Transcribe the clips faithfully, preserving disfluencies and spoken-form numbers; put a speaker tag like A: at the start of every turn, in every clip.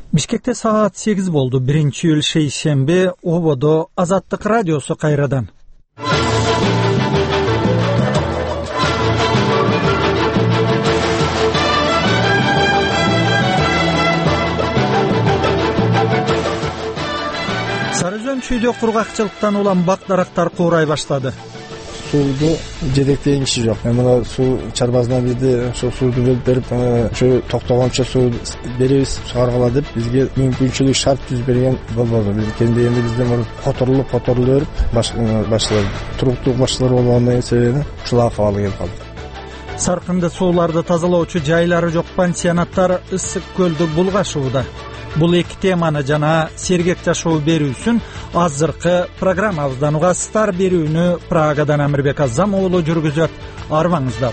A: Бишкекте саат сегиз болду. биринчи июль шейшемби. Ободо Азаттык радиосу кайрадан. Сарыөзөн чүйдө кургакчылыктан улам бак-дарактар куурай баштады.
B: Сууду жетектеген киши жок. Мына суу чарбасынан бизди ошо сууду бөлүп берип, ошо токтогончо суу беребиз, чыгаргыла деп бизге мүмкүнчүлүк шарт түзүп берген болбоду. Биз кендегенде бизден которулуп которулуп өөрүп башталды. Туруктук башталар болгондон себеби ушул акыбалы келип калды.
A: Саркынды сууларды тазалоочу жайлары жок пансионаттар ысык көлдү булгашууда. Бул эки теманы жана сергек жашоо берүүсүн азыркы программабыздан угасыздар. Берүүнү Прагадан Амирбек Азам уулу жүргүзөт. Арбаңыздар.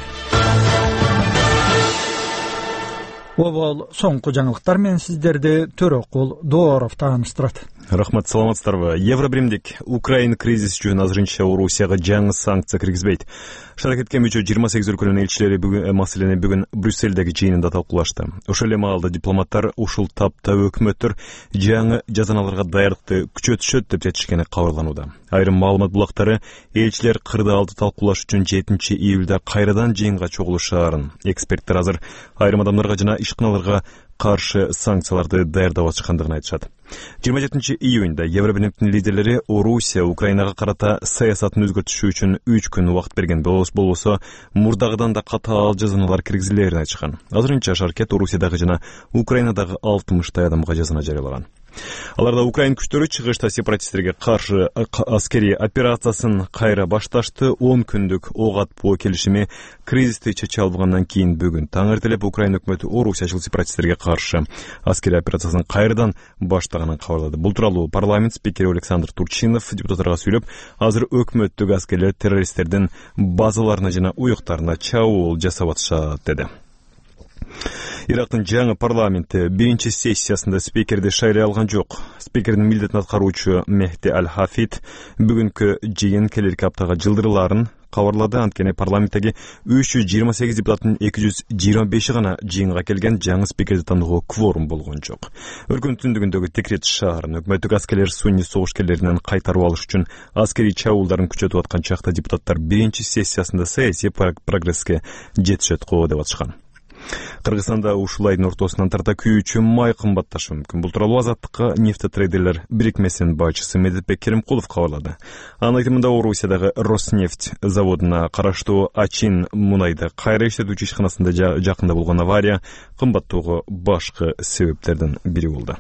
A: Обол соңку жаңылыктар менен сиздерди Төрөкул Дооров тааныштырат.
C: Рахмат, саламатсыздарбы. Евробиримдик Украина кризис үчүн азырынча Орусияга жаңы санкция киргизбейт. Шаракетке мүчө жыйырма сегиз өлкөнүн элчилери бүгүн маселени бүгүн Брюссельдеги жыйынында талкуулашты. Ошол эле маалда дипломаттар ушул тапта өкмөттөр жаңы жазаналарга даярдыкты күчөтүшөт деп жетишкени кабарланууда. Айрым маалымат булактары элчилер кырда алды талкуулаш үчүн жетинчи июлда кайрадан жыйынга чогулушаарын, эксперттер азыр айрым адамдарга жана ишканаларга каршы санкцияларды даярдап атышкандыгын айтышат. жыйырма жетинчи июнда Евробиримдин лидерлери Орусия Украинага карата саясатын өзгөртүшү үчүн үч күн убакыт берген болбосо, мурдагыдан да катаал жазаналар киргизилерин айтышкан. Азырынча шаркет Орусиядагы жана Украинадагы алтымыштай адамга жазана жарыялаган. Аларда Украин күчтөрү чыгышта сепаратисттерге каршы аскери операциясын кайра башташты. он күндүк ок атпоо келишими кризисти чече албагандан кийин бүгүн таң эртелеп Украин өкмөтү Орусиячыл сепаратисттерге каршы аскери операциясын кайрадан баштаганын кабарлады. Бул тууралуу парламент спикери Александр Турчинов депутаттарга сүйлөп, азыр өкмөттүк аскерлер террористтердин базаларына жана уюктарына чабуул жасап атышат деди. Ирактын жаңы парламенти биринчи сессиясында спикерди шайлай алган жок. Спикердин милдетин аткаруучу Мехди Аль-Хафид бүгүнкү жыйын келерки аптага жылдырыларын кабарлады. Анткени парламенттеги үч жүз жыйырма сегиз депутаттын эки жүз жыйырма беши гана жыйынга келген, жаңы спикерди тандоого кворум болгон жок. Өлкөнүн түндүгүндөгү Тикрит шаарын өкмөттүк аскерлер сунни согушкерлеринен кайтарып алыш үчүн аскери чабуулдарын күчөтүп аткан чакта депутаттар биринчи сессиясында саясий прогресске жетишет го деп атышкан. Кыргызстанда ушул айдын ортосунан тарта күйүүчү май кымбатташы мүмкүн. Бул тууралуу Азаттыкка нефтетрейдерлер бирикмесинин башчысы Медетбек Керимкулов кабарлады. Анын айтымында Орусиядагы Роснефть заводуна караштуу Ачин мунайды кайра иштетүүчү ишканасында жакында болгон авария кымбаттоого башкы себептердин бири болду.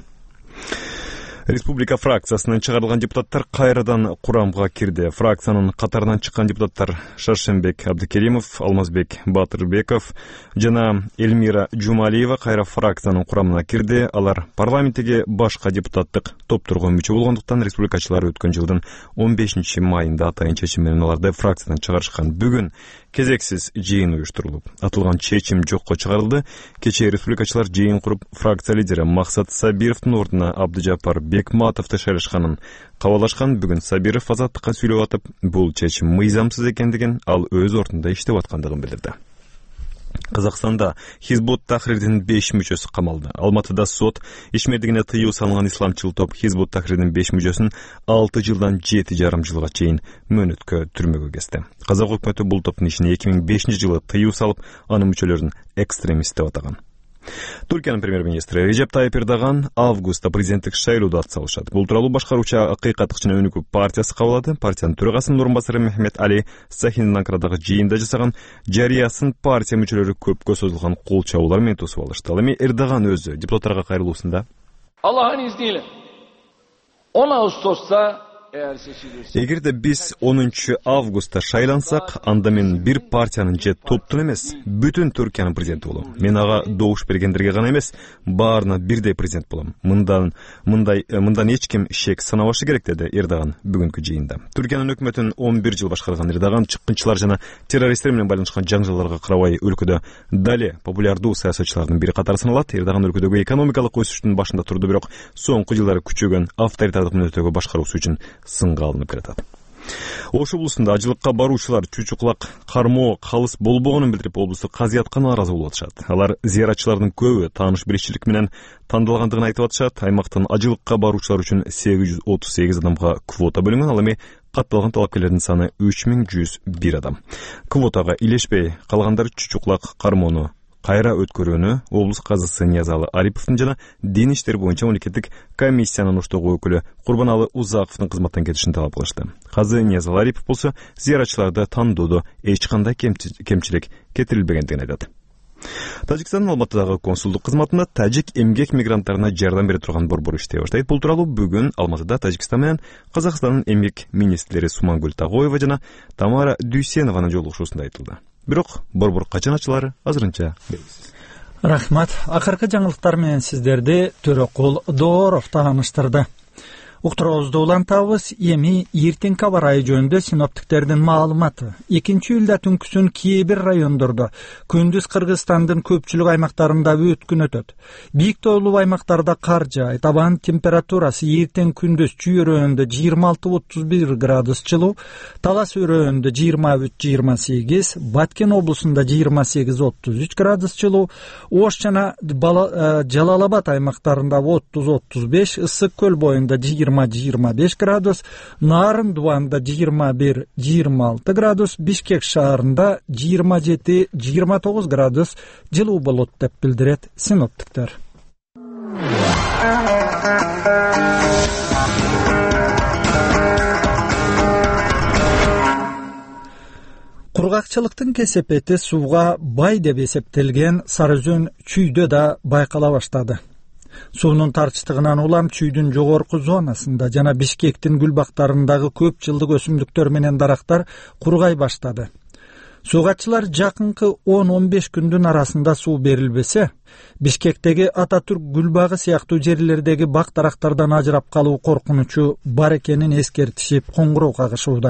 C: Республика фракциясынан чыгарылган депутаттар кайрадан курамга кирди. Фракциянын катарынан чыккан депутаттар Шаршембек Абдыкеримов, Алмазбек Батырбеков жана Эльмира Жумалиева кайра фракциянын курамына кирди. Алар парламенттеги башка депутаттык топторго мүчө болгондуктан республикачылар өткөн жылдын он бешинчи майында атайын чечим менен аларды фракциядан чыгарышкан. Бүгүн кезексиз жыйын уюштурулуп, атылган чечим жокко чыгарылды. Кечээ республикачылар жыйын куруп, фракция лидери Максат Сабировдун ордуна Абдыжапар Бекматовду шайлашканын кабарлашкан. Бүгүн Сабиров Азаттыкка сүйлөп атып, бул чечим мыйзамсыз экендигин, ал өз ордунда иштеп аткандыгын билдирди. Казакстанда Хизбут Тахрирдин беш мүчөсү камалды. Алматыда сот ишмердигине тыюу салынган исламчыл топ Хизбут Тахрирдин беш мүчөсүн алты жылдан жети жарым жылга чейин мөөнөткө түрмөгө кести. Казак өкмөтү бул топтун ишине эки миң бешинчи жылы тыюу салып, анын мүчөлөрүн экстремист деп атаган. Туркиянын премьер-министри Режеп Тайып Эрдоган августта президенттик шайлоодо ат салышат. Бул тууралуу башкаруучу Акыйкаттык жана Өнүгүү партиясы кабылады. Партиянын төрагасынын орун басары Мехмет Али Сахиндин Анкарадагы жыйында жасаган жарыясын партия мүчөлөрү көпкө созулган кол чабуулар менен тосуп алышты. Ал эми Эрдоган өзү депутаттарга кайрылуусунда
D: Аллахын изниyle он Ağustos'ta
C: эгерде биз онунчу августта шайлансак, анда мен бир партиянын же топтун эмес, бүтүн Түркиянын президенти болом. Мен ага добуш бергендерге гана эмес, баарына бирдей президент болом. Мындан мындай мындан эч ким шек санабашы керек, деди Эрдоган бүгүнкү жыйында. Түркиянын өкмөтүн он бир жыл башкарган Эрдоган чыккынчылар жана террористтер менен байланышкан жаңжалдарга карабай өлкөдө дале популярдуу саясатчылардын бири катары саналат. Эрдоган өлкөдөгү экономикалык өсүштүн башында турду, бирок соңку жылдары күчөгөн авторитардык мүнөттөгү башкаруусу үчүн сынга алынып келатат. Ош облусунда ажылыкка баруучулар чучуклак кармоо калыс болбогонун билдирип, облустук казыятка нааразы болуп атышат. Алар зыяратчылардын көбү тааныш билишчилик менен тандалгандыгын айтып атышат. Аймактын ажылыкка баруучулар үчүн сегиз жүз отуз сегиз адамга квота бөлүнгөн, ал эми катталган талапкерлердин саны үч миң жүз бир адам. Квотага илешпей калгандар чучуклак кармоону кайра өткөрүүнү облус казысы Ниязалы Ариповдун жана дин иштери боюнча мамлекеттик комиссиянын оштогу өкүлү Курбаналы Узаковдун кызматтан кетишин талап кылышты. Казы Ниязалы Арипов болсо зыяратчыларды тандоодо эч кандай кемчилик кетирилбегендигин айтат. Тажикстандын Алматыдагы консулдук кызматында тажик эмгек мигранттарына жардам бере турган борбор иштей баштайт. Бул тууралуу бүгүн Алматыда Тажикстан менен Казакстандын эмгек министрлери Сумангүл Тагоева жана Тамара Дүйсенованын жолугушуусунда айтылды. Бирок борбор качан ачылары азырынча белгисиз.
A: Рахмат. Акыркы жаңылыктар менен сиздерди Төрөкул Дооров тааныштырды. Уктуруубузду улантабыз. Эми эртеңки аба ырайы жөнүндө синоптиктердин маалыматы. экинчи июлда түнкүсүн кээ бир райондордо, күндүз Кыргызстандын көпчүлүк аймактарында өткүн өтөт. Бийик тоолуу аймактарда кар жаайт. Абанын температурасы эртең күндүз Чүй өрөөнүндө жыйырма алты отуз бир градус жылуу, Талас өрөөнүндө жыйырма үч жыйырма сегиз, Баткен облусунда жыйырма сегиз отуз үч градус жылуу, Ош жана Жалал Абад аймактарында отуз отуз беш, Ысык көл боюнда жыйырма жыйырма беш градус, Нарын Дубанда жыйырма бир жыйырма алты градус, Бишкек шаарында жыйырма жети жыйырма тогуз градус жылуу болот деп билдирет синоптиктер. Кургакчылыктын кесепети сууга бай деп эсептелген Сары Өзөн Чүйдө да байкала баштады. Суунун тарчтыгынан улам Чүйдүн жогорку зонасында жана Бишкектин гүлбактарындагы көп жылдык өсүмдүктөр менен дарактар кургай баштады. Суугатчылар жакынкы он он беш күндүн арасында суу берилбесе, Бишкектеги Ататүрк гүлбагы сыяктуу жерлердеги бак дарактардан ажырап калуу коркунучу бар экенин эскертишип коңгуроо кагышууда.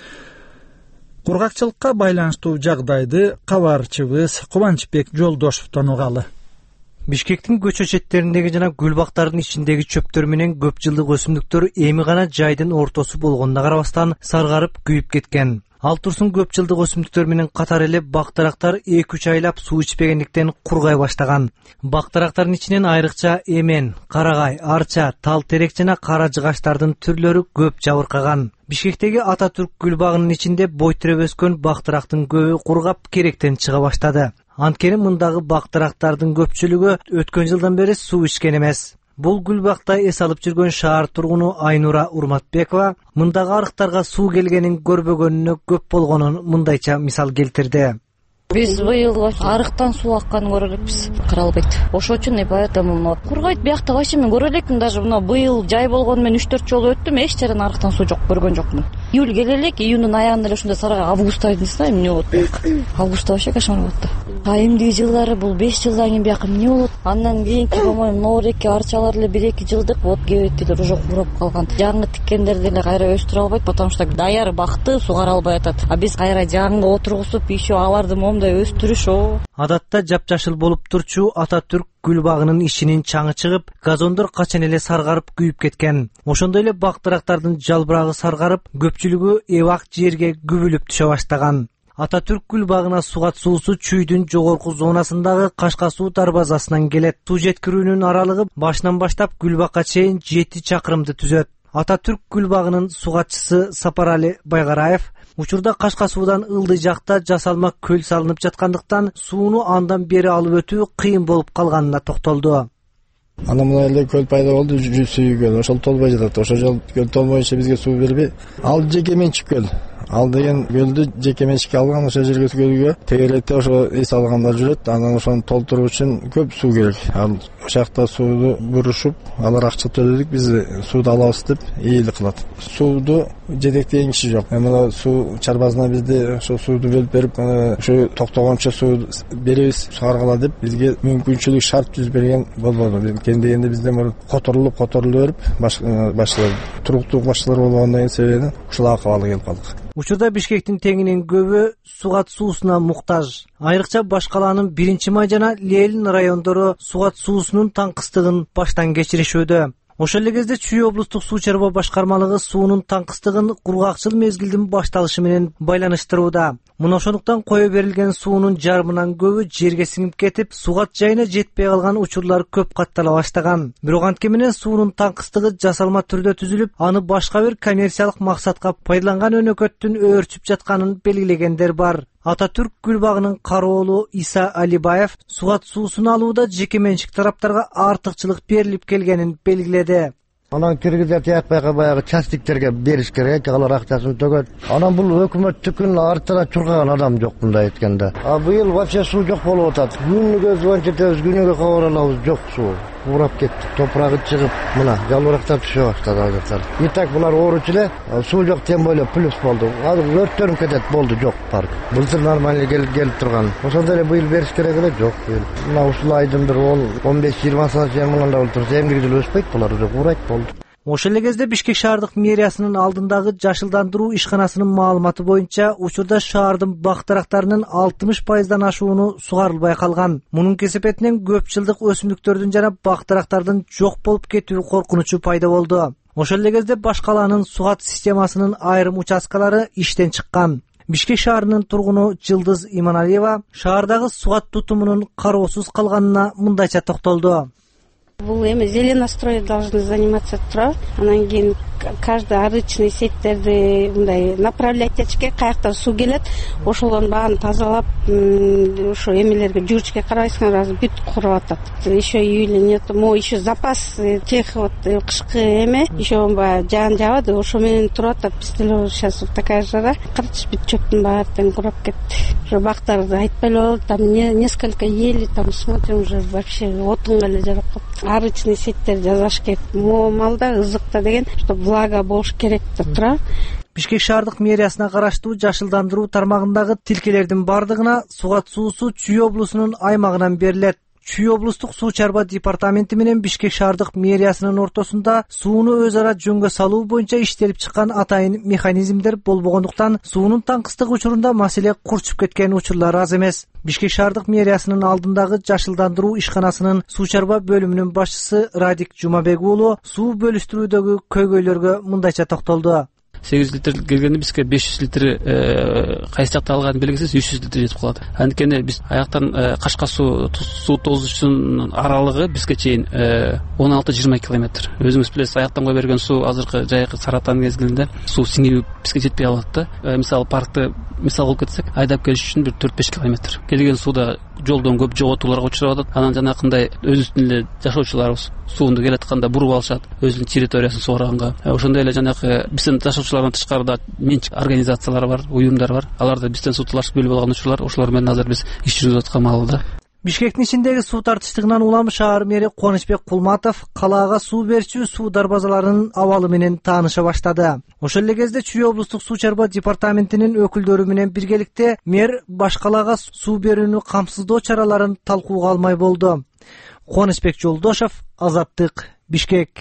A: Кургакчылыкка байланыштуу жагдайды кабарчыбыз Кубанычбек Жолдошевдон угалы.
E: Бишкектин көчө четтериндеги жана гүлбактардын ичиндеги чөптөр менен көп жылдык өсүмдүктөр эми гана жайдын ортосу болгонуна карабастан саргарып күйүп кеткен. Ал турсун көп жылдык өсүмдүктөр менен катар эле бактарактар эки үч айлап суу ичпегендиктен кургай баштаган. Бактарактардын ичинен айрыкча эмен, карагай, арча, тал терек жана кара жыгачтардын түрлөрү көп жабыркаган. Бишкектеги Ататүрк гүлбагынын ичинде бой тиреп өскөн бактарактын көбү кургап керектен чыга баштады. Анткени мындагы бактарактардын көпчүлүгү өткөн жылдан бери суу ичкен эмес. Бул гүлбакта эс алып жүргөн шаар тургуну Айнура Урматбекова мындагы арыктарга суу келгенин көрбөгөнүнө көп болгонун мындайча мисал келтирди.
F: Биз быйыл арыктан суу акканын көрө элекпиз. Кыра албайт. Ошо үчүн поэтому мына кургайт биякта вообще мен көрө элекмин, даже мына быйыл жай болгону менен үч төрт жолу өттүм, эч жерден арыктан суу жок, көргөн жокмун. Июль келе элек, июндун аягында эле ушундай сарга августта не знаю, эмне болот бияк. Августта вообще кошмар болот да. А эмдиги жылдары бул беш жылдан кийин бияка эмне болот? Андан кийинки, по-моему, Ноореке арчалар эле бир эки жылдык вот кебеттилер уже курап калган. Жаңы тиккендерди эле кайра өстүрө албайт, потому что даяр бакты сугара албай атат. А биз кайра жаңга отургузуп, еще аларды момундай өстүрүш о.
E: Адатта жапжашыл болуп турчу Ататүрк гүлбагынын ишинин чаңы чыгып, газондор качан эле саргарып күйүп кеткен. Ошондой эле бактарактардын жалбырагы саргарып, көпчүлүгү эбак жерге күбүлүп түшө баштаган. Ататүрк гүлбагына сугат суусу Чүйдүн жогорку зонасындагы Кашка суу дарбазасынан келет. Суу жеткирүүнүн аралыгы башынан баштап гүлбакка чейин жети чакырымды түзөт. Ататүрк гүлбагынын сугатчысы Сапарали Байгараев учурда Кашка суудан ылдый жакта жасалма көл салынып жаткандыктан сууну андан бери алып өтүү кыйын болуп калганына токтолду.
B: Ана мына эле көл пайда болду, жүз көл. Ошол толбой жатат. Ошол жол көл толбоюнча бизге суу бербей. Ал жеке менчик көл. Ал деген көлдү жеке менчикке алган, ошол жерге көлгө тегеретте ошо эс алгандар жүрөт. Анан ошону толтуруу үчүн көп суу керек. Ал ошакта сууну бурушуп, алар акча төлөдүк, биз сууду алабыз деп ийгилик кылат. Сууду жетектеген киши жок. Мына суу чарбазына бизде ошо сууду бөлүп берип, ошо токтогончо суу беребиз, сугаргыла деп бизге мүмкүнчүлүк шарт түзүп берген болбоду. Кем дегенде бизде мына которулуп, которулуп берип, башчылар, туруктуу башчылар болгондон кийин себебинен ушул акыбалга келип калдык.
E: Учурда Бишкектин теңинин көбү сугат суусуна муктаж. Айрыкча Башкалаанын биринчи май жана Лелин райондору сугат суусунун таңкыстыгын баштан кечиришүүдө. Ошол эле кезде Чүй облустук суу чарба башкармалыгы суунун таңкыстыгын кургакчыл мезгилдин башталышы менен байланыштырууда. Мына ошондуктан кое берилген суунун жарымынан көбү жерге сиңип кетип, сугат жайына жетпей калган учурлар көп каттала баштаган. Бирок антке менен суунун таңкыстыгы жасалма түрдө түзүлүп, аны башка бир коммерциялык максатка пайдаланган өнөкөттүн өөрчүп жатканын белгилегендер бар. Ататүрк Гүлбагынын кароолу Иса Алибаев сугат суусун алууда жеке менчик тараптарга артыкчылык берилип келгенин белгиледи.
G: Анан киргизет якпайга баягы частниктерге бериш керек, алар акчасын төгөт. Анан бул өкмөттүкүн артына чуркаган адам жок мындай айтканда. А быйыл вообще суу жок болуп атат. Күнүгө звонить этебиз, күнүгө кабар алабыз, жок суу. Урап кетти, топурагы чыгып, мына жалбырактап түшө баштады азыр. И так булар ооруч эле, суу жок, тем более плюс болду. Азыр өрттөрүн кетет, болду, жок парк. Былтыр нормально келип келип турган. Ошондой эле быйыл бериш керек эле, жок быйыл. Мына ушул айдын бир он беш жыйырма сантиметр мындай болуп турса, эмгеги деле өспөйт булар, уже урайт болду.
E: Ошол эле кезде Бишкек шаардык мэриясынын алдындагы жашылдандыруу ишканасынын маалыматы боюнча, учурда шаардын бак дарактарынын алтымыш пайыздан ашууну сугарылбай калган. Мунун кесепетинен көп жылдык өсүмдүктөрдүн жана бак дарактардын жок болуп кетүү коркунучу пайда болду. Ошол эле кезде баш калаанын сугат системасынын айрым участкалары иштен чыккан. Бишкек шаарынын тургуну Жылдыз Иманалиева шаардагы сугат тутумунун кароосуз калганына мындайча токтолду.
H: Бул эми зеленострой должны заниматься тура. Анан кийин каждый арычный сеттерди мындай направлять этиш керек, каяктан суу келет, ошолордун баарын тазалап, ошо эмелерге жүрүшкө карабайсыңар, азыр бүт куруп атат. Еще июля нет, мо еще запас тех вот кышкы эме, еще баягы жаан жаабады, ошо менен туруп атат. Биз деле сейчас вот такая жара, карачы бүт чөптүн баары тең курап кетти. Уже бактарды айтпай эле болду, там несколько ели, там смотрим, уже вообще отунга эле жарап калыптыр. Арычный сеттер жасаш керек. Мо малда ызыкта деген, что влага болуш керек деп тура.
E: Бишкек шаардык мэриясына караштуу жашылдандыруу тармагындагы тилкелердин бардыгына сугат суусу Чүй облусунун аймагынан берилет. Чүй облустук суу чарба департаменти менен Бишкек шаардык мэриясынын ортосунда сууну өз ара жөнгө салуу боюнча иштелип чыккан атайын механизмдер болбогондуктан суунун таңкыстык учурунда маселе курчуп кеткен учурлар аз эмес. Бишкек шаардык мэриясынын алдындагы жашылдандыруу ишканасынын суу чарба бөлүмүнүн башчысы Радик Жумабек уулу суу бөлүштүрүүдөгү көйгөйлөргө мындайча токтолду.
I: сегиз литр келгенде бизге беш жүз литр кайсы жакта алганын белгисиз үч жүз литр жетип калат. Анткени биз аяктан Кашка суу суу тозуучунун аралыгы бизге чейин он алты жыйырма километр. Өзүңүз билесиз, аяктан кое берген суу азыркы жайкы Саратан мезгилинде суу сиңип бизге жетпей калат да. Мисалы паркты мисал кылып кетсек, айдап келиш үчүн бир төрт беш километр. Келген сууда жолдон көп жоготууларга учурап атат. Анан жанакындай өзүбүздүн эле жашоочуларыбыз суунду келатканда буруп алышат, өзүнүн территориясын суураганга. Ошондой эле жанакы биздин жашоочулардан тышкарыда менчик организациялар бар, уюмдар бар. Алар да бизден суу талашып бөлүп алган учурлар, ошолор менен азыр биз иш жүргүзүп аткан маалда.
E: Бишкектин ичиндеги суу тартыштыгынан улам шаар мэри Кубанычбек Кулматов калаага суу берчү суу дарбазаларынын абалы менен тааныша баштады. Ошол эле кезде Чүй облустук суу чарба департаментинин өкүлдөрү менен биргеликте мэр баш калаага суу берүүнү камсыздоо чараларын талкууга алмай болду. Кубанычбек Жолдошов, Азаттык, Бишкек.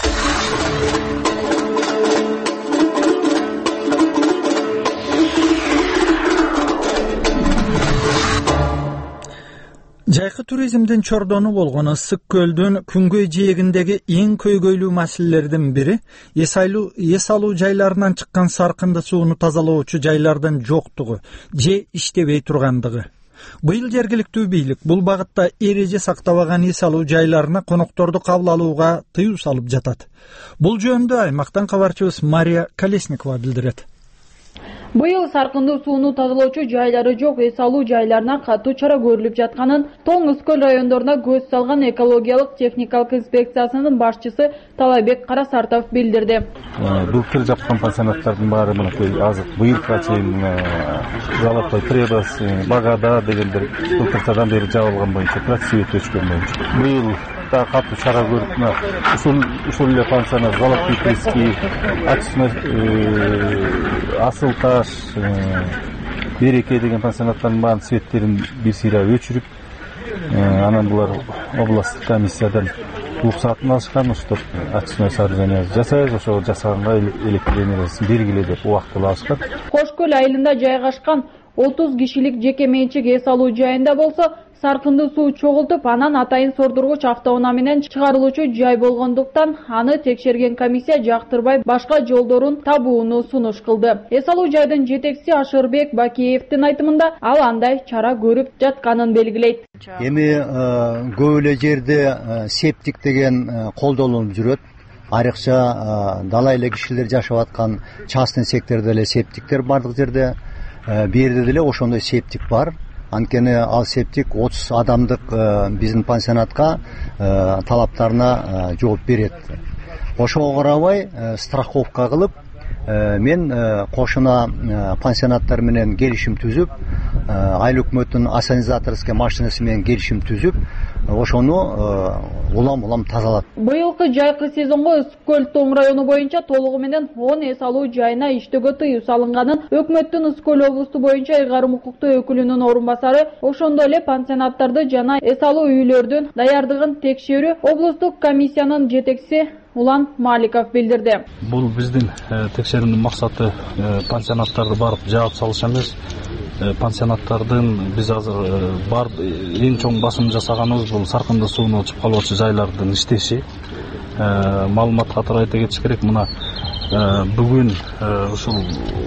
A: Жайкы туризмдин чордону болгон Ысык көлдүн күнгөй жээгиндеги эң көйгөйлүү маселелердин бири эс алуу жайларынан чыккан саркынды сууну тазалоочу жайлардын жоктугу же иштебей тургандыгы. Быйыл жергиликтүү бийлик бул багытта эреже сактабаган эс алуу жайларына конокторду кабыл алууга тыюу салып жатат. Бул жөнүндө аймактан кабарчыбыз Мария Колесникова билдирет.
J: Быйыл саркындуу сууну тазалоочу жайлары жок эс алуу жайларына катуу чара көрүлүп жатканын Тоң Ызкөл райондоруна көз салган экологиялык техникалык инспекциясынын башчысы Талайбек Карасартов билдирди.
K: Былтыр жапкан пансионаттардын баары мынакей азыр быйылга чейин Золотой Пребас, Багада дегендер былтыртадан бери жабылган боюнча свет өчкөн боюнча. Быйыл да катуу чара көрүп, ушул ушул эле пансионат Золотой Приски, Асыл Таш, Береке деген пансионаттардын баарын светтерин бир сыйра өчүрүп, анан булар областтык комиссиядан уруксатын алышкан, ошто очистное сооружение жасайбыз, ошол жасаганга электр энергиясын бергиле деп убактылуу алышкан.
J: Кош көл айылында жайгашкан отуз кишилик жеке менчик эс алуу жайында болсо саркынды суу чогултуп, анан атайын сордургуч автоунаа менен чыгарылуучу жай болгондуктан аны текшерген комиссия жактырбай башка жолдорун табууну сунуш кылды. Эс алуу жайдын жетекчиси Ашырбек Бакиевдин айтымында ал андай чара көрүп жатканын белгилейт.
L: Эми көп эле жерде септик деген колдонулуп жүрөт. Айрыкча дала эле кишилер жашап аткан частный сектордо эле септиктер бардык жерде. Бу жерде деле ошондой септик бар. Анткени ал септик отуз адамдык биздин пансионатка талаптарына жооп берет. Ошого карабай страховка кылып, мен кошуна пансионаттар менен келишим түзүп, айыл өкмөттүн ассанизаторский машинасы менен келишим түзүп, ошону улам-улам тазалат.
J: Быйылкы жайкы сезонго Ысык-Көл Тоң району боюнча толугу менен он эс алуу жайына иштөөгө тыюу салынганын өкмөттүн Ысык-Көл облусту боюнча ыйгарым укуктуу өкүлүнүн орун басары, ошондой эле пансионаттарды жана эс алуу үйлөрдүн даярдыгын текшерүү облустук комиссиянын жетекчиси Улан Маликов билдирди.
K: Бул биздин текшерүүнүн максаты пансионаттарды барып жаап салыш эмес. Пансионаттардын биз азыр бар эң чоң басым жасаганыбыз бул саркынды сууну ичип калуучу жайлардын иштеши. Маалымат катары айта кетиш керек, мына бүгүн ушул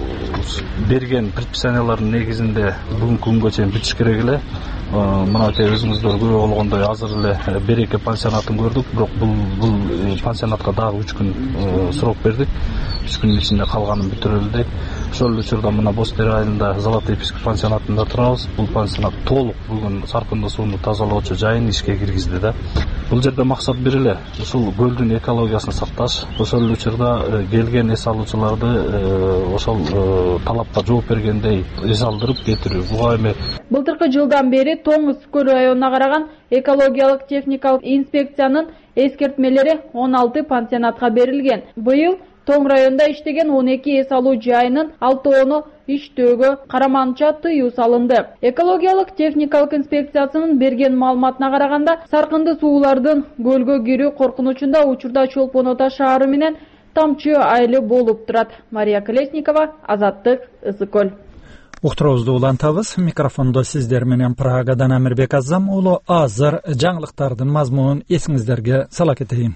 K: берген предписаниялардын негизинде бүгүнкү күнгө чейин бүтүш керек эле. Мынакей өзүңүздөр көрүп болгондой азыр эле Береке пансионатын көрдүк, бирок бул бул пансионатка дагы үч күн срок бердик. үч күндүн ичинде калганын бүтүрөлү деп. Ошол учурда мына Бостер айылында Золотой Песок пансионатында турабыз. Бул пансионат толук бүгүн саркынды сууну тазалоочу жайын ишке киргизди да. Бул жерде максат бир эле, ушул көлдүн экологиясын сакташ. Ошол учурда келген эс алуучуларды ошол талапка жооп бергендей эс алдырып кетирүү. Буга эми
J: былтыркы жылдан бери Тоң Ысык-Көл районуна караган экологиялык техникалык инспекциянын эскертмелери он алты пансионатка берилген. Быйыл Тоң районунда иштеген он эки эс алуу жайынын алтоону иштөөгө караманча тыюу салынды. Экологиялык техникалык инспекциясынын берген маалыматына караганда, саркынды суулардын көлгө кирүү коркунучунда учурда Чолпон Ата шаары менен Тамчы айылы болуп турат. Мария Колесникова, Азаттык, Ысык-Көл.
A: Уктуруубузду улантабыз. Микрофондо сиздер менен Прагадан Амирбек Азам уулу. Азыр жаңылыктардын мазмунун эсиңиздерге сала кетейин.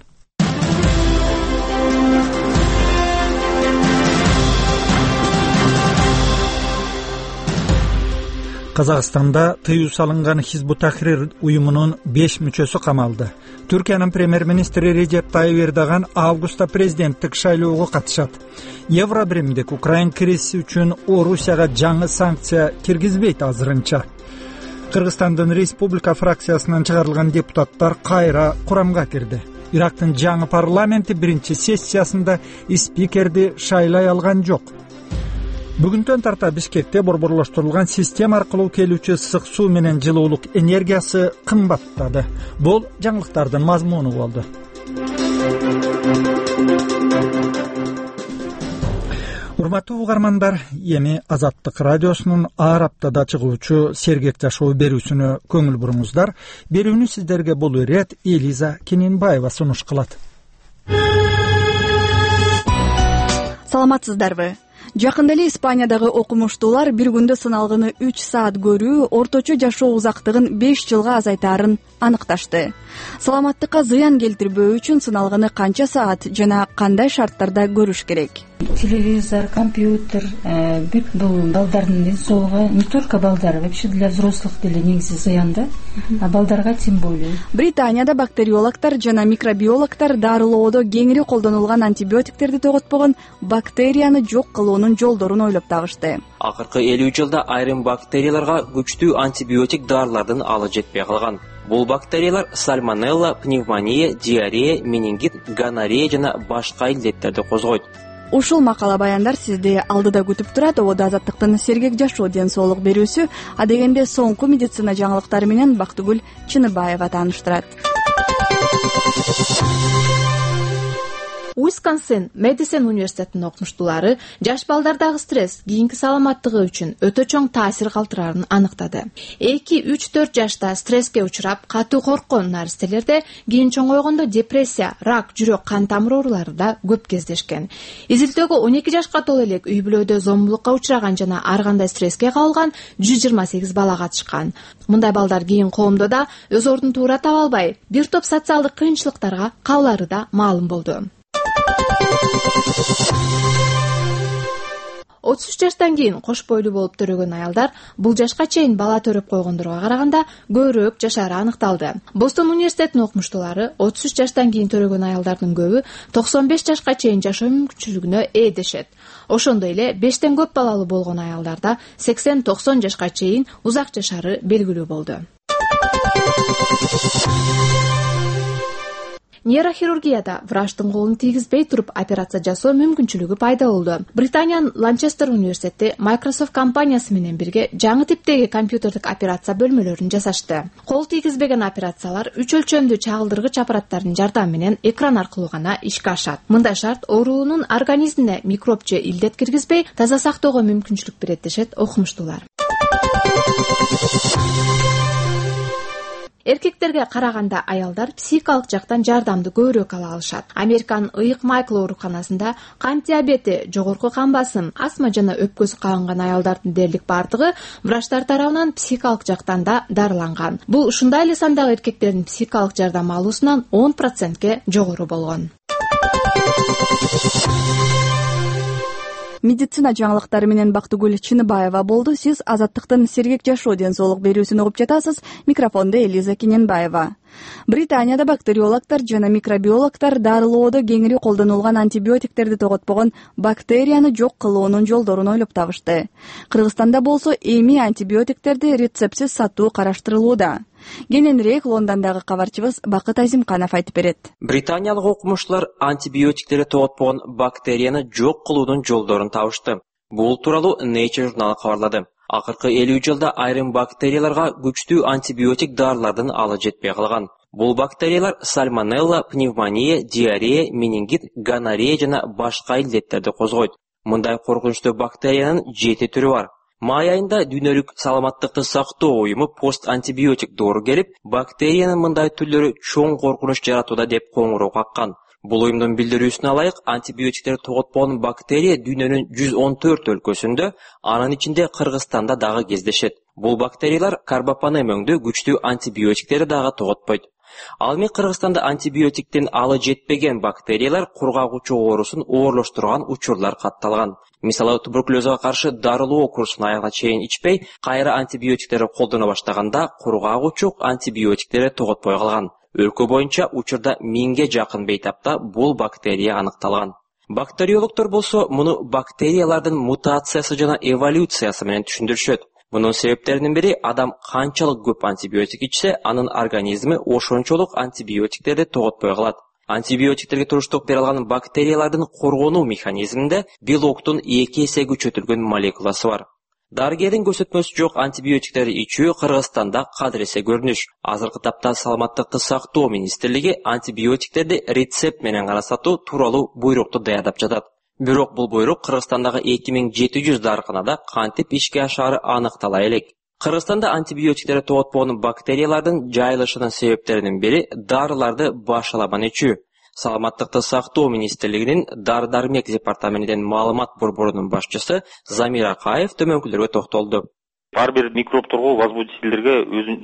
A: Казакстанда тыюу салынган Хизбут Тахрир уюмунун беш мүчөсү камалды. Түркиянын премьер-министри Режеп Тайып Эрдоган августта президенттик шайлоого катышат. Евробиримдик Украин кризиси үчүн Орусияга жаңы санкция киргизбейт азырынча. Кыргызстандын Республика фракциясынан чыгарылган депутаттар кайра курамга кирди. Ирактын жаңы парламенти биринчи сессиясында спикерди шайлай алган жок. Бүгүнтөн тарта Бишкекте борборлоштурулган система аркылуу келүүчү ысык суу менен жылуулук энергиясы кымбаттады. Бул жаңылыктардын мазмуну болду. Урматтуу угармандар, эми Азаттык радиосунун ар аптада чыгуучу Сергек жашоо берүүсүнө көңүл буруңуздар. Берүүнү сиздерге бул ирет Элиза Кененбаева сунуш кылат.
M: Саламатсыздарбы? Жакында эле Испаниядагы окумуштуулар бир күндө сыналгыны үч саат көрүү орточо жашоо узактыгын беш жылга азайтаарын аныкташты. Саламаттыкка зыян келтирбөө үчүн сыналгыны канча саат жана кандай шарттарда көрүш керек?
N: Телевизор, компьютер, бүт бул балдардын ден соолугуна, не только балдар, вообще для взрослых деле негизи зыян да, а балдарга тем более.
M: Британияда бактериологдор жана микробиологдор дарылоодо кеңири колдонулган антибиотиктерди тоготпогон бактерияны жок кылуунун жолдорун ойлоп табышты.
O: Акыркы элүү жылда айрым бактерияларга күчтүү антибиотик дарылардын алы жетпей калган. Бул бактериялар сальмонелла, пневмония, диарея, менингит, гонорея жана башка илдеттерди козгойт.
M: Ушул макала баяндар сизди алдыда күтүп турат. Ободо Азаттыктын Сергек жашоо ден соолук берүүсү, адегенде соңку медицина жаңылыктары менен Бактыгүл Чыныбаева тааныштырат.
P: Уисконсин Медисин университетинин окумуштуулары жаш балдардагы стресс кийинки саламаттыгы үчүн өтө чоң таасир калтырарын аныктады. эки үч төрт жашта стресске учурап катуу корккон наристелерде кийин чоңойгондо депрессия, рак, жүрөк кан тамыр оорулары да көп кездешкен. Изилдөөгө он эки жашка толо элек үй бүлөдө зомбулукка учураган жана ар кандай стресске кабылган жүз жыйырма сегиз бала катышкан. Мындай балдар кийин коомдо да өз ордун туура таба албай, бир топ социалдык кыйынчылыктарга кабылары да маалым болду. отуз үч жаштан кийин кош бойлуу болуп төрөгөн аялдар бул жашка чейин бала төрөп койгондорго караганда көбүрөөк жашаары аныкталды. Бостон университетинин окумуштуулары отуз үч жаштан кийин төрөгөн аялдардын көбү токсон беш жашка чейин жашоо мүмкүнчүлүгүнө ээ дешет. Ошондой эле бештен көп балалуу болгон аялдарда сексен токсон жашка чейин узак жашаары белгилүү болду. Нейрохирургияда врачтын колун тийгизбей туруп операция жасоо мүмкүнчүлүгү пайда болду. Британиянын Ланчестер университети Microsoft компаниясы менен бирге жаңы типтеги компьютердик операция бөлмөлөрүн жасашты. Кол тийгизбеген операциялар үч өлчөмдүү чагылдыргыч аппараттардын жардамы менен экран аркылуу гана ишке ашат. Мындай шарт оорулуунун организмине микроб же илдет киргизбей таза сактоого мүмкүнчүлүк берет дешет окумуштуулар. Эркектерге караганда аялдар психикалык жактан жардамды көбүрөөк ала алышат. Американын ыйык Майкл ооруканасында кант диабети, жогорку кан басым, астма жана өпкөсү кабынган аялдардын дээрлик бардыгы врачтар тарабынан психикалык жактан да дарыланган. Бул ушундай эле сандагы эркектердин психикалык жардам алуусунан он процентке жогору болгон.
M: Медицина жаңылыктары менен Бактыгүл Чыныбаева болду. Сиз Азаттыктын сергек жашоо ден соолук берүүсүн угуп жатасыз. Микрофондо Элиза Кененбаева. Британияда бактериологдор жана микробиологдор дарылоодо кеңири колдонулган антибиотиктерди тоготпогон бактерияны жок кылуунун жолдорун ойлоп табышты. Кыргызстанда болсо эми антибиотиктерди рецептсиз сатуу караштырылууда. Кененирээк Лондондогу кабарчыбыз Бакыт Азимканов айтып берет.
O: Британиялык окумуштуулар антибиотиктерди тоготпогон бактерияны жок кылуунун жолдорун табышты. Бул тууралуу Nature журналы кабарлады. Акыркы элүү жылда айрым бактерияларга күчтүү антибиотик дарылардын алы жетпей калган. Бул бактериялар сальмонелла, пневмония, диарея, менингит, гонорея жана башка илдеттерди козгойт. Мындай коркунучтуу бактериянын жети түрү бар. Май айында Дүйнөлүк саламаттыкты сактоо уюму пост антибиотик доору келип, бактериянын мындай түрлөрү чоң коркунуч жаратууда деп коңгуроо каккан. Бул уюмдун билдирүүсүнө ылайык, антибиотиктер тоготпогон бактерия дүйнөнүн жүз он төрт өлкөсүндө, анын ичинде Кыргызстанда дагы кездешет. Бул бактериялар карбапанем өңдүү күчтүү антибиотиктерди дагы тоготпойт. Ал эми Кыргызстанда антибиотиктин алы жетпеген бактериялар кургагучу оорусун оорлоштурган учурлар катталган. Мисалы, туберкулезга каршы дарылоо курсун аягына чейин ичпей, кайра антибиотиктерди колдоно баштаганда кургагучу антибиотиктерди тоготпой калган. Өлкө боюнча учурда миңге жакын бейтапта бул бактерия аныкталган. Бактериологдор болсо муну бактериялардын мутациясы жана эволюциясы менен түшүндүрүшөт. Мунун себептеринин бири адам канчалык көп антибиотик ичсе, анын организми ошончолук антибиотиктерди тоготпой калат. Антибиотиктерге туруштук бере алган бактериялардын коргонуу механизминде белоктун эки эсе күчөтүлгөн молекуласы бар. Дарыгердин көрсөтмөсү жок антибиотиктерди ичүү Кыргызстанда кадыресе көрүнүш. Азыркы тапта саламаттыкты сактоо министрлиги антибиотиктерди рецепт менен гана сатуу тууралуу буйрукту даярдап жатат. Бирок бул буйрук Кыргызстандагы эки миң жети жүз дарыканада кантип ишке ашаары аныктала элек. Кыргызстанда антибиотиктерди тоготпогон бактериялардын жайылышынын себептеринин бири дарыларды башаламан ичүү. Саламаттыкты сактоо министрлигинин дары-дармек департаментинин маалымат борборунун башчысы Замир Акаев төмөнкүлөргө токтолду.
Q: Ар бир микробторго, возбудительдерге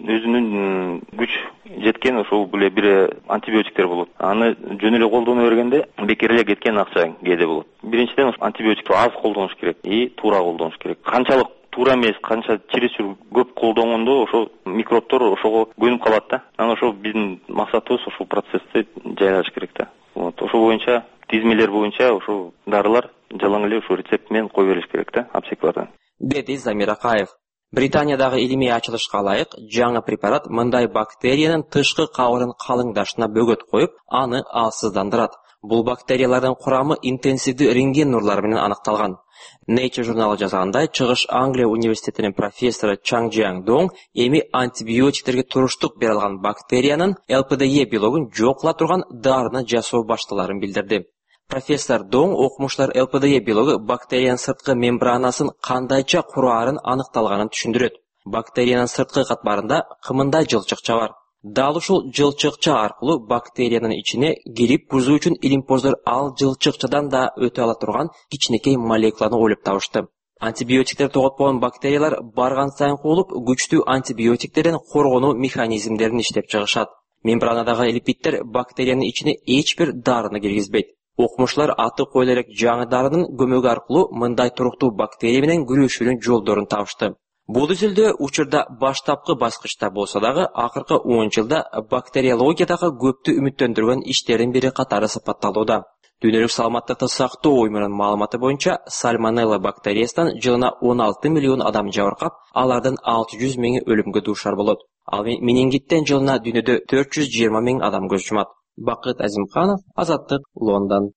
Q: өзүнүн күч жеткен ошол беле бир антибиотиктер болот. Аны жөн эле колдоно бергенде бекер эле кеткен акча кээде болот. Биринчиден антибиотикти аз колдонуш керек и туура колдонуш керек. Канчалык туура эмес, канча чересчур көп колдонгондо ошо микробтор ошого көнүп калат да. Анан ошо биздин максатыбыз ошол процессти жайлаш керек да. Вот ошол боюнча тизмелер боюнча ошо дарылар жалаң эле ошо рецепт менен кое бериш керек да, аптекалардан.
O: Деди Замир Акаев. Британиядагы илимий ачылышка ылайык, жаңы препарат мындай бактериянын тышкы кабырын калыңдашына бөгөт коюп, аны алсыздандырат. Бул бактериялардын курамы интенсивдүү рентген нурлары менен аныкталган. Nature журналы жазгандай, Чыгыш Англия университетинин профессору Чаң Жиаң Дong эми антибиотиктерге туруштук бере алган бактериянын эл пэ дэ е белогун жок кыла турган дарыны жасоо башталарын билдирди. Профессор Доң окумуштар эл пэ дэ е биологу бактериянын сырткы мембранасын кандайча кураарын аныкталганын түшүндүрөт. Бактериянын сырткы катмарында кымында жылчыкча бар. Дал ушул жылчыкча аркылуу бактериянын ичине кирип бузуу үчүн илимпоздор ал жылчыкчадан да өтө ала турган кичинекей молекуланы ойлоп табышты. Антибиотиктер тоготпогон бактериялар барган сайын куулуп, күчтүү антибиотиктерден коргонуу механизмдерин иштеп чыгышат. Мембранадагы липиддер бактериянын ичине эч бир дарыны киргизбейт. Окумуштуулар аты коюла элек жаңы дарынын көмөгү аркылуу мындай туруктуу бактерия менен күрөшүүнүн жолдорун табышты. Бул изилдөө учурда баштапкы баскычта болсо дагы, акыркы он жылда бактериологиядагы көптү үмүттөндүргөн иштердин бири катары сыпатталууда. Дүйнөлүк саламаттыкты сактоо уюмунун маалыматы боюнча, сальмонелла бактериясынан жылына он алты миллион адам жабыркап, алардын алты жүз миңи өлүмгө дуушар болот. Ал менингиттен жылына дүйнөдө төрт жүз жыйырма миң адам көз жумат. Бакыт Азимканов, Азаттык, Лондон.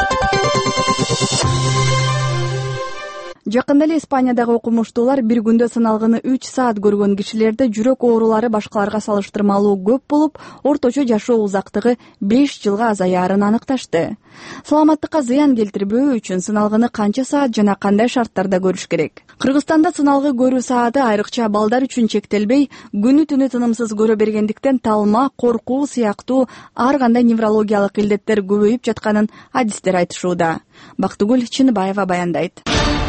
M: Жакында эле Испаниядагы окумуштуулар бир күндө сыналгыны үч саат көргөн кишилерде жүрөк оорулары башкаларга салыштырмалуу көп болуп, орточо жашоо узактыгы беш жылга азаярын аныкташты. Саламаттыкка зыян келтирбөө үчүн сыналгыны канча саат жана кандай шарттарда көрүш керек? Кыргызстанда сыналгы көрүү сааты айрыкча балдар үчүн чектелбей, күнү түнү тынымсыз көрө бергендиктен талма, коркуу сыяктуу ар кандай неврологиялык илдеттер көбөйүп жатканын адистер айтышууда. Бактыгүл Чыныбаева баяндайт.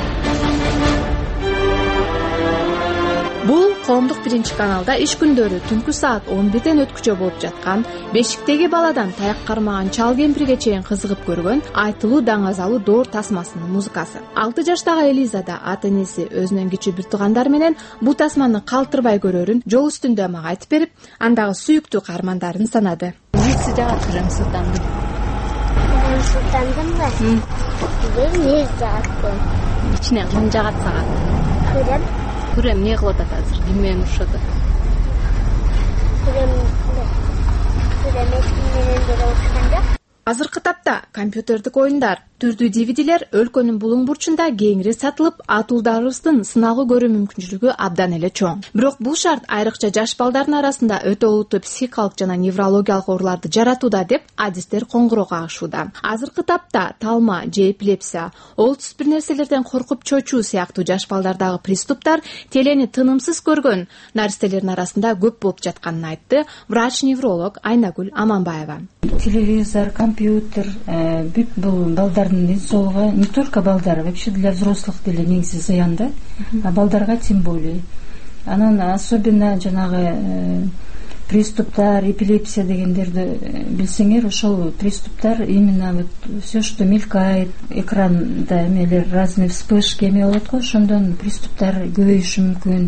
P: Бул коомдук биринчи каналда иш күндөрү түнкү саат он бирден өткүчө болуп жаткан, бешиктеги баладан таяк кармаган чал кемпирге чейин кызыгып көргөн айтылуу даңазалуу доор тасмасынын музыкасы. алты жаштагы Элиза да ата энеси өзүнөн кичүү бир туугандары менен бул тасманы калтырбай көрөрүн жол үстүндө мага айтып берип, андагы сүйүктүү каармандарын санады.
F: Житси жагат көрөм султандым. Султандым ба? Бир не жагат. Ичине кым жагат сага? Көрөм. Күрем не кылып атат азыр? Ким менен урушат? Күрем. Күрем менен бирге урушканда.
P: Азыркы тапта компьютердик оюндар, түрдүү ди ви дилер өлкөнүн булуң бурчунда кеңири сатылып, атуулдарыбыздын сыналгы көрүү мүмкүнчүлүгү абдан эле чоң. Бирок бул шарт айрыкча жаш балдардын арасында өтө олуттуу психикалык жана неврологиялык ооруларды жаратууда деп адистер коңгуроо кагышууда. Азыркы тапта талма же эпилепсия, ол түс бир нерселерден коркуп чочуу сыяктуу жаш балдардагы приступтар телени тынымсыз көргөн наристелердин арасында көп болуп жатканын айтты врач-невролог Айнагүл Аманбаева.
N: Телевизор, компьютер, бүт бул балдардын ден соолугуна, не только балдар, вообще для взрослых деле негизи зыян да, а балдарга тем более. Анан особенно жанагы приступтар, эпилепсия дегендерди билсеңер, ошол приступтар именно вот все, что мелькает, экранда эмелер, разные вспышки эме болот го, ошондон приступтар көбөйүшү мүмкүн.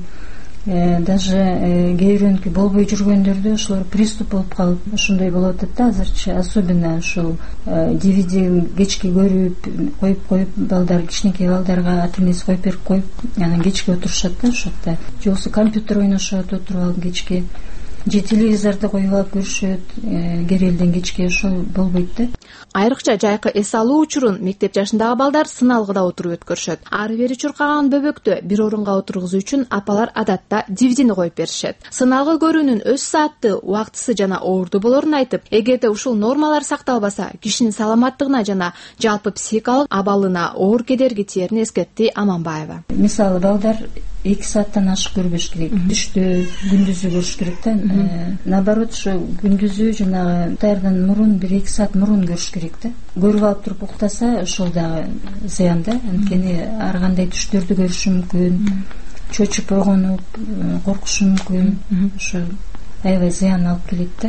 N: Даже кээ бирөөнүкү болбой жүргөндөрдө ошолор приступ болуп калып, ошондой болуп атат да азырчы, особенно ошол ди ви ди кечки көрүп коюп коюп балдар, кичинекей балдарга ата энеси коюп берип коюп, анан кечке отурушат да ошол жакта. Же болбосо компьютер ойношот отуруп алып кечке, же телевизорду коюп алып көрүшөт кери элден кечке, ошол болбойт да.
P: Айрыкча жайкы эс алуу учурун мектеп жашындагы балдар сыналгыда отуруп өткөрүшөт. Ары бери чуркаган бөбөктү бир орунга отургузуу үчүн апалар адатта ди ви дини коюп беришет. Сыналгы көрүүнүн өз саатты, убактысы жана оорду болорун айтып, эгерде ушул нормалар сакталбаса, кишинин саламаттыгына жана жалпы психикалык абалына оор кедерги тиерин эскертти Аманбаева.
N: Мисалы балдар эки сааттан ашык көрбөш керек. Түштө, күндүзү көрүш керек да. Наоборот, ошо күндүзү жанагы уктаардан мурун бир эки саат мурун көрүш керек да. Көрүп алып туруп уктаса, ошол дагы зыян да. Анткени ар кандай түштөрдү көрүшү мүмкүн, чочуп ойгонуп, коркушу мүмкүн. Ошо аябай зыян алып келет да.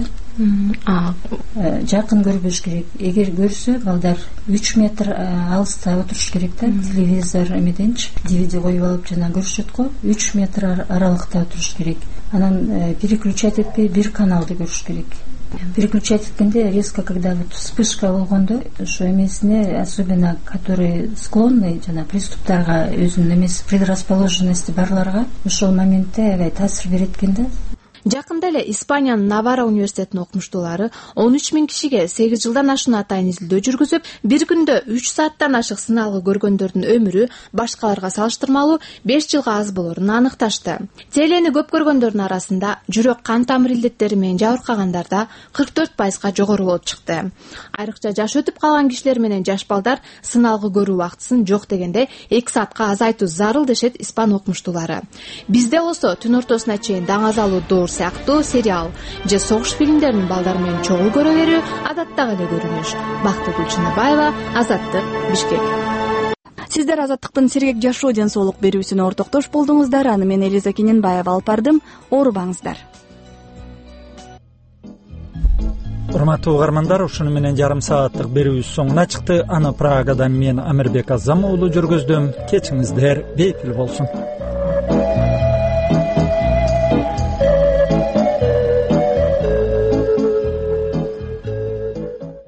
N: Жакын көрбөш керек. Эгер көрсө, балдар үч метр алыста отуруш керек да. Телевизор эмеденчи ди ви ди коюп алып жана көрүшөт го, үч метр аралыкта отуруш керек. Анан переключать этпей бир каналды көрүш керек. Переключать эткенде резко, когда вот вспышка болгондо, ошо эмесине, особенно которые склонны жана приступтарга өзүнүн эмеси предрасположенности барларга ошол моментте аябай таасир берет экен да.
P: Жакында эле Испаниянын Навара университетинин окумуштуулары он үч миң кишиге сегиз жылдан ашуун атайын изилдөө жүргүзүп, бир күндө үч сааттан ашык сыналгы көргөндөрдүн өмүрү башкаларга салыштырмалуу беш жылга аз болорун аныкташты. Телени көп көргөндөрдүн арасында жүрөк кан тамыр илдеттери менен жабыркагандарда кырк төрт пайызга жогору болуп чыкты. Айрыкча жаш өтүп калган кишилер менен жаш балдар сыналгы көрүү убактысын жок дегенде эки саатка азайтуу зарыл дешет испан окумуштуулары. Бизде болсо түн ортосуна чейин даңазалуу доор сыяктуу сериал же согуш фильмдерин балдар менен чогуу көрө берүү адаттагы эле көрүнүш. Бактыгүл Чыныбаева, Азаттык, Бишкек.
M: Сиздер Азаттыктын сергек жашоо ден соолук берүүсүнө ортоктош болдуңуздар. Аны мен Элиза Кененбаева алып бардым. Оорубаңыздар.
A: Урматтуу угармандар, ушуну менен жарым сааттык берүүбүз соңуна чыкты. Аны Прагадан мен Амирбек Азам уулу жүргүздүм. Кечиңиздер бейпил болсун.